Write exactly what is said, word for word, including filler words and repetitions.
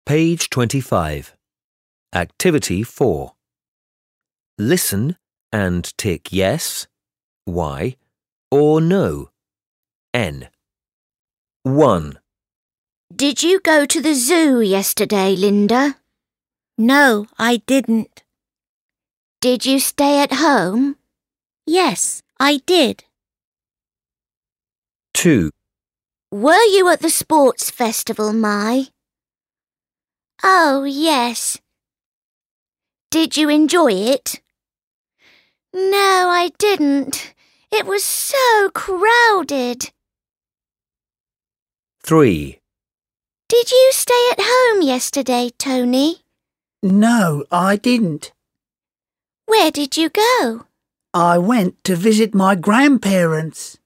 Page twenty-five. Activity four. Listen and tick yes, Y, or no, N. one. Did you go to the zoo yesterday, Linda? No, I didn't. Did you stay at home? Yes, I did. two. Were you at the sports festival, Mai? Oh, yes. Did you enjoy it? No, I didn't. It was so crowded. three. Did you stay at home yesterday, Tony? No, I didn't. Where did you go? I went to visit my grandparents.